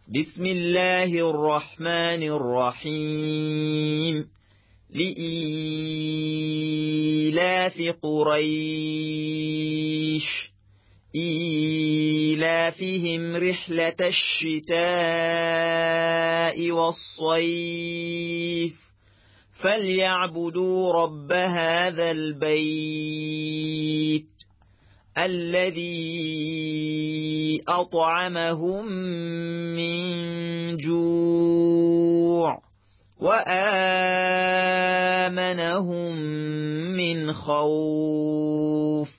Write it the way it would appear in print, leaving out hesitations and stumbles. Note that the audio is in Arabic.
بسم الله الرحمن الرحيم لإيلاف قريش إيلافهم رحلة الشتاء والصيف فليعبدوا رب هذا البيت الذي أطعمهم من جوع وآمنهم من خوف